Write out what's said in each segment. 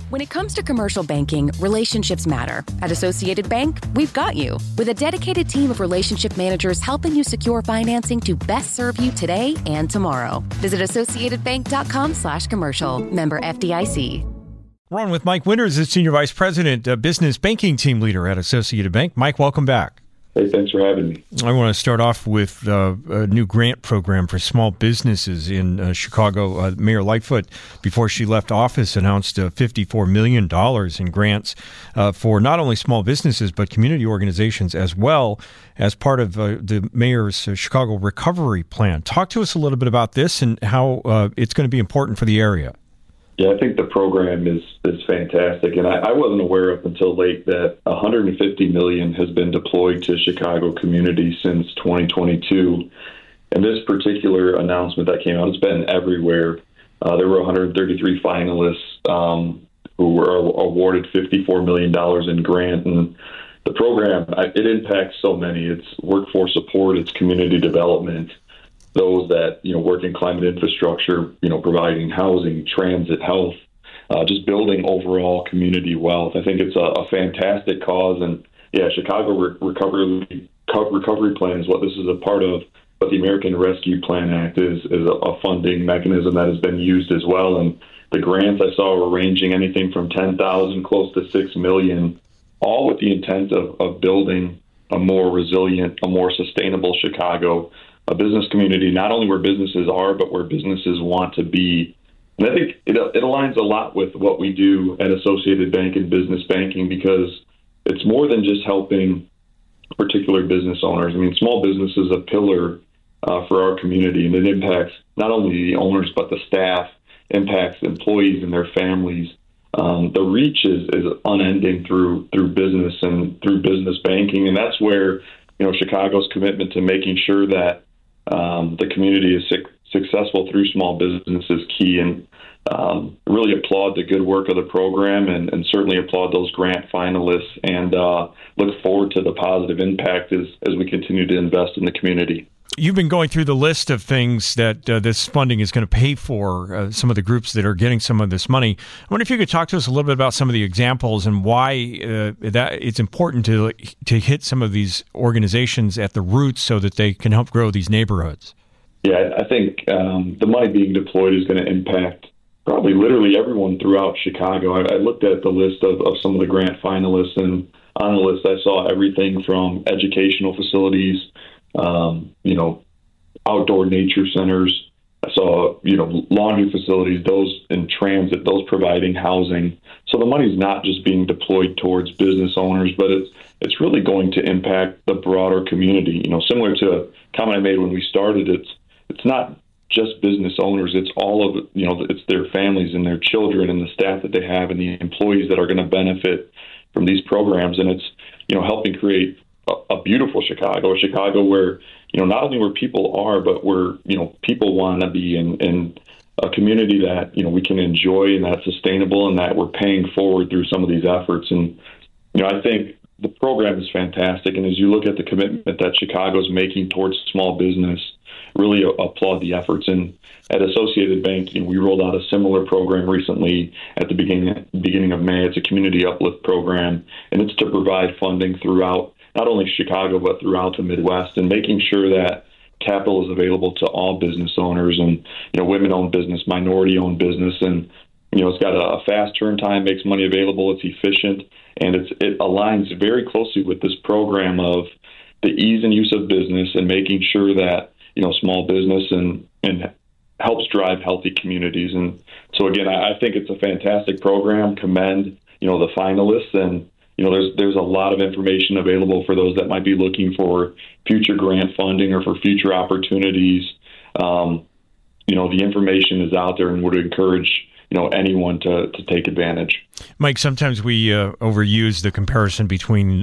When it comes to commercial banking, relationships matter. At Associated Bank, we've got you. With a dedicated team of relationship managers helping you secure financing to best serve you today and tomorrow. Visit AssociatedBank.com/commercial. Member FDIC. We're on with Mike Winters, the Senior Vice President, Business Banking Team Leader at Associated Bank. Mike, welcome back. Hey, thanks for having me. I want to start off with a new grant program for small businesses in Chicago. Mayor Lightfoot, before she left office, announced $54 million in grants for not only small businesses, but community organizations as well as part of the mayor's Chicago Recovery Plan. Talk to us a little bit about this and how it's going to be important for the area. Yeah, I think the program is fantastic, and I wasn't aware up until late that $150 million has been deployed to Chicago communities since 2022. And this particular announcement that came out, it's been everywhere. There were 133 finalists who were awarded $54 million in grant, and the program, it impacts so many. It's workforce support, it's community development, those that, work in climate infrastructure, providing housing, transit, health, just building overall community wealth. I think it's a fantastic cause. And Chicago Recovery Plan is what this is a part of. But the American Rescue Plan Act is a funding mechanism that has been used as well. And the grants I saw were ranging anything from $10,000 close to $6 million, all with the intent of building a more resilient, a more sustainable Chicago, a business community, not only where businesses are, but where businesses want to be. And I think it aligns a lot with what we do at Associated Bank and business banking, because it's more than just helping particular business owners. I mean, small business is a pillar for our community, and it impacts not only the owners, but the staff, impacts employees and their families. The reach is unending through business and through business banking. And that's where, Chicago's commitment to making sure that the community is successful through small business is key, and really applaud the good work of the program and certainly applaud those grant finalists, and look forward to the positive impact as we continue to invest in the community. You've been going through the list of things that this funding is going to pay for, some of the groups that are getting some of this money. I wonder if you could talk to us a little bit about some of the examples and why that it's important to hit some of these organizations at the roots so that they can help grow these neighborhoods. Yeah, I think the money being deployed is going to impact probably literally everyone throughout Chicago. I looked at the list of some of the grant finalists, and on the list I saw everything from educational facilities, outdoor nature centers. I saw, laundry facilities, those in transit, those providing housing. So the money's not just being deployed towards business owners, but it's really going to impact the broader community. Similar to a comment I made when we started, it's not just business owners. It's all of, it's their families and their children and the staff that they have and the employees that are going to benefit from these programs. And it's, helping create a beautiful Chicago, a Chicago where, not only where people are, but where, people want to be, and a community that, we can enjoy and that's sustainable and that we're paying forward through some of these efforts. And, I think the program is fantastic. And as you look at the commitment that Chicago's making towards small business, really applaud the efforts. And at Associated Bank, we rolled out a similar program recently at the beginning of May. It's a community uplift program, and it's to provide funding throughout not only Chicago, but throughout the Midwest, and making sure that capital is available to all business owners and, women-owned business, minority-owned business. And, it's got a fast turn time, makes money available, it's efficient, and it aligns very closely with this program of the ease and use of business and making sure that, small business and helps drive healthy communities. And so, again, I think it's a fantastic program. Commend, the finalists, and there's a lot of information available for those that might be looking for future grant funding or for future opportunities. The information is out there, and would encourage anyone to take advantage. Mike, sometimes we overuse the comparison between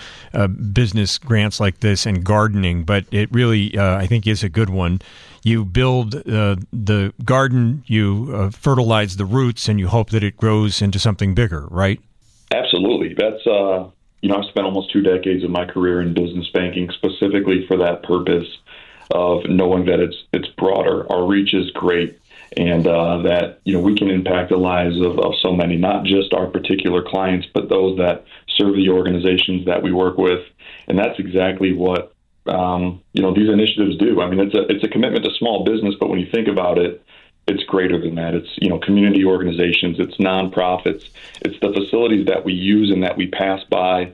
business grants like this and gardening, but it really, I think, is a good one. You build the garden, you fertilize the roots, and you hope that it grows into something bigger, right? Absolutely. That's, I've spent almost 2 decades of my career in business banking specifically for that purpose of knowing that it's broader. Our reach is great. and that we can impact the lives of so many, not just our particular clients, but those that serve the organizations that we work with. And that's exactly what these initiatives do. I mean, it's a commitment to small business, but when you think about it, it's greater than that. It's community organizations, it's nonprofits, it's the facilities that we use and that we pass by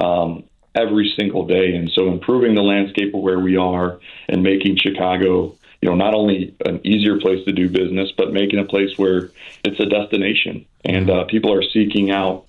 every single day. And so improving the landscape of where we are and making Chicago, not only an easier place to do business, but making a place where it's a destination and people are seeking out,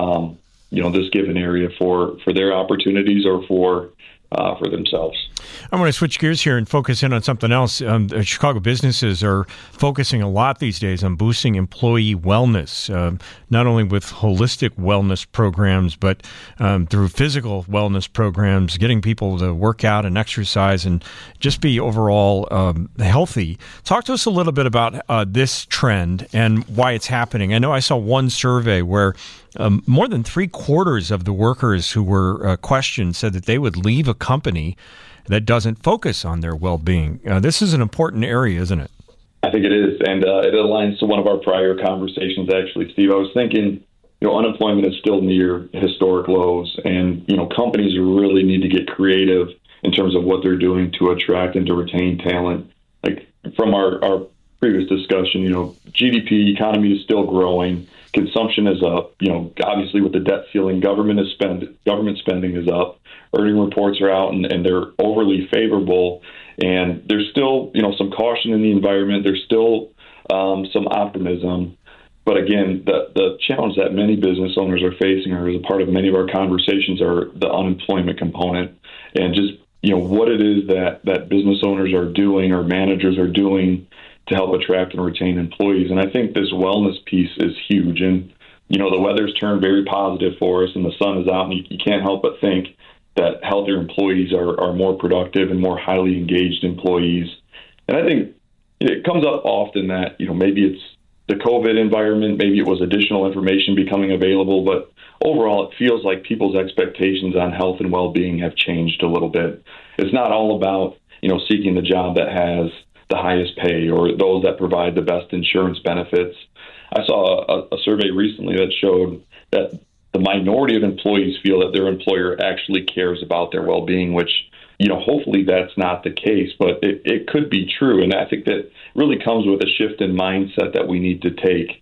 this given area for their opportunities or for themselves. I want to switch gears here and focus in on something else. Chicago businesses are focusing a lot these days on boosting employee wellness, not only with holistic wellness programs, but through physical wellness programs, getting people to work out and exercise and just be overall healthy. Talk to us a little bit about this trend and why it's happening. I know I saw one survey where more than 3/4 of the workers who were questioned said that they would leave a company that doesn't focus on their well-being. This is an important area, isn't it? I think it is, and it aligns to one of our prior conversations, actually, Steve. I was thinking, unemployment is still near historic lows, and, companies really need to get creative in terms of what they're doing to attract and to retain talent. Like from our previous discussion, GDP, economy is still growing. Consumption is up. Obviously with the debt ceiling, government spending is up. Earning reports are out and they're overly favorable. And there's still, some caution in the environment. There's still some optimism. But again, the challenge that many business owners are facing, or as a part of many of our conversations, are the unemployment component and just, what it is that business owners are doing or managers are doing to help attract and retain employees. And I think this wellness piece is huge. And, the weather's turned very positive for us and the sun is out, and you can't help but think that healthier employees are more productive and more highly engaged employees. And I think it comes up often that, maybe it's the COVID environment, maybe it was additional information becoming available, but overall it feels like people's expectations on health and well-being have changed a little bit. It's not all about, seeking the job that has the highest pay or those that provide the best insurance benefits. I saw a survey recently that showed that the minority of employees feel that their employer actually cares about their well-being, which, hopefully that's not the case, but it could be true. And I think that really comes with a shift in mindset that we need to take,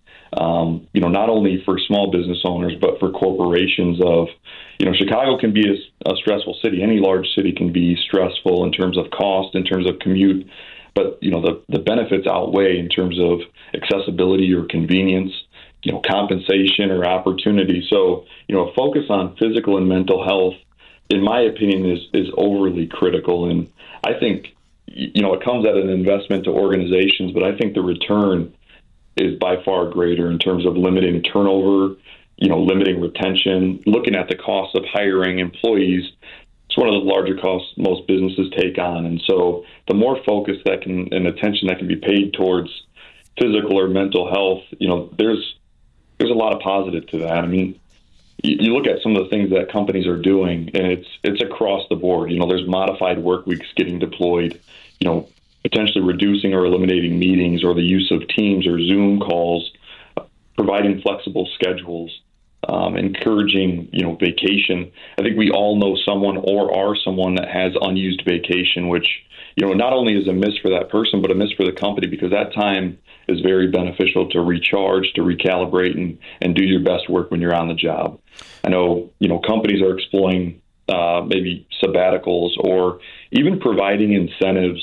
not only for small business owners, but for corporations of, Chicago can be a stressful city. Any large city can be stressful in terms of cost, in terms of commute. But, the benefits outweigh in terms of accessibility or convenience, compensation or opportunity. So, a focus on physical and mental health, in my opinion, is overly critical. And I think, it comes at an investment to organizations, but I think the return is by far greater in terms of limiting turnover, limiting retention, looking at the cost of hiring employees. It's one of the larger costs most businesses take on. And so the more focus and attention that can be paid towards physical or mental health, there's a lot of positive to that. I mean, you look at some of the things that companies are doing, and it's across the board. There's modified work weeks getting deployed, potentially reducing or eliminating meetings or the use of Teams or Zoom calls, providing flexible schedules, encouraging, vacation. I think we all know someone or are someone that has unused vacation, which, not only is a miss for that person, but a miss for the company, because that time is very beneficial to recharge, to recalibrate, and do your best work when you're on the job. I know, companies are exploring maybe sabbaticals or even providing incentives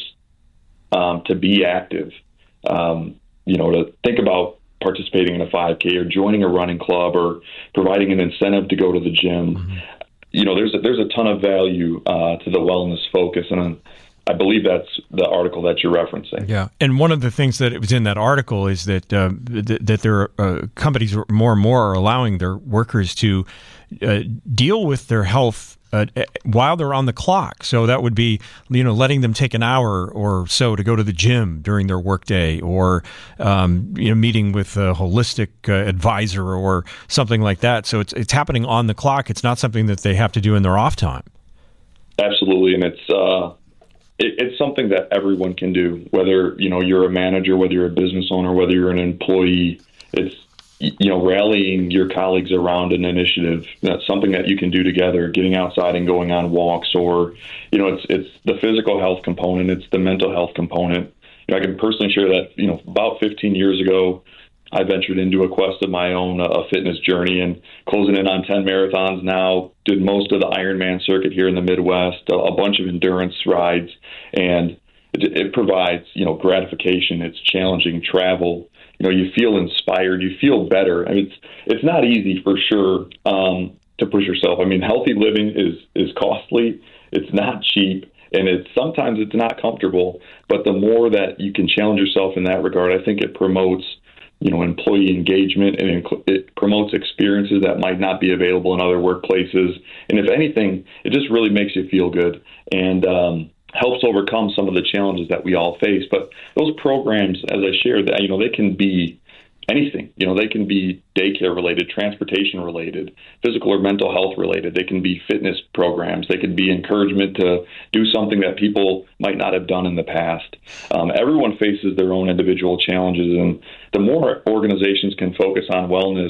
to be active, to think about participating in a 5K or joining a running club or providing an incentive to go to the gym. Mm-hmm. There's a ton of value to the wellness focus, and I believe that's the article that you're referencing. Yeah, and one of the things that was in that article is that that there are companies more and more are allowing their workers to deal with their health while they're on the clock. So that would be, letting them take an hour or so to go to the gym during their workday, or meeting with a holistic advisor or something like that. So it's happening on the clock. It's not something that they have to do in their off time. Absolutely, and it's it's something that everyone can do, whether, you're a manager, whether you're a business owner, whether you're an employee. It's, rallying your colleagues around an initiative. That's something that you can do together, getting outside and going on walks, or, it's the physical health component. It's the mental health component. I can personally share that, about 15 years ago, I ventured into a quest of my own, a fitness journey, and closing in on 10 marathons now, did most of the Ironman circuit here in the Midwest, a bunch of endurance rides, and it provides, gratification. It's challenging travel. You feel inspired, you feel better. I mean, it's not easy for sure, to push yourself. I mean, healthy living is costly. It's not cheap. And sometimes it's not comfortable, but the more that you can challenge yourself in that regard, I think it promotes, employee engagement, and it promotes experiences that might not be available in other workplaces. And if anything, it just really makes you feel good and helps overcome some of the challenges that we all face. But those programs, as I shared, they can be anything. They can be daycare related, transportation related, physical or mental health related. They can be fitness programs. They could be encouragement to do something that people might not have done in the past. Everyone faces their own individual challenges, and the more organizations can focus on wellness,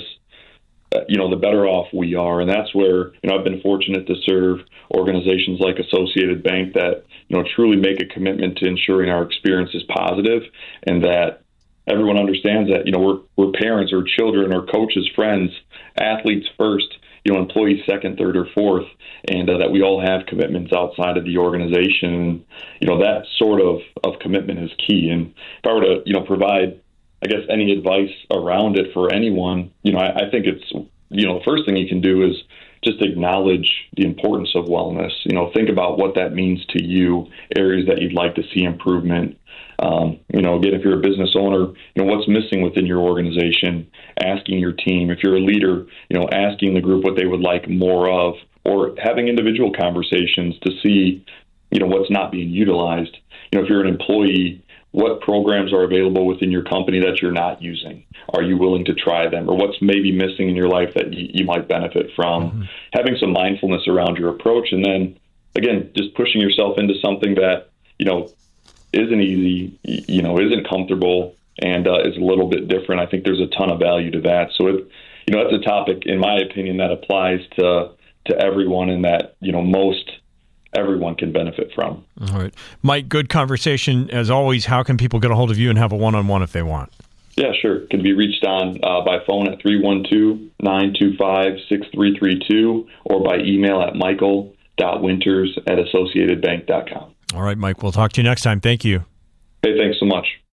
the better off we are. And that's where, I've been fortunate to serve organizations like Associated Bank that, truly make a commitment to ensuring our experience is positive, and that everyone understands that, we're parents or children or coaches, friends, athletes first, employees second, third, or fourth, and that we all have commitments outside of the organization. That sort of commitment is key. And if I were to, provide, I guess, any advice around it for anyone, I think it's, the first thing you can do is just acknowledge the importance of wellness. Think about what that means to you, areas that you'd like to see improvement. Again, if you're a business owner, what's missing within your organization, asking your team. If you're a leader, asking the group what they would like more of, or having individual conversations to see, what's not being utilized. If you're an employee, what programs are available within your company that you're not using? Are you willing to try them? Or what's maybe missing in your life that you might benefit from? Mm-hmm. Having some mindfulness around your approach. And then, again, just pushing yourself into something that, isn't easy, isn't comfortable, and is a little bit different. I think there's a ton of value to that. So, that's a topic, in my opinion, that applies to everyone, and that, most everyone can benefit from. All right. Mike, good conversation. As always, how can people get a hold of you and have a one-on-one if they want? Yeah, sure. Can be reached on by phone at 312-925-6332 or by email at michael.winters@associatedbank.com. All right, Mike. We'll talk to you next time. Thank you. Hey, thanks so much.